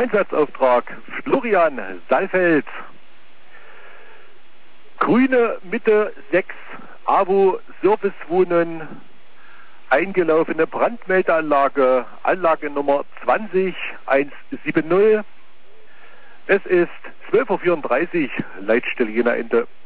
Einsatzauftrag Florian Saalfeld. Grüne Mitte 6, AWO Servicewohnen, eingelaufene Brandmeldeanlage, Anlage Nummer 20170. Es ist 12:34 Uhr, Leitstelle Jena Ende.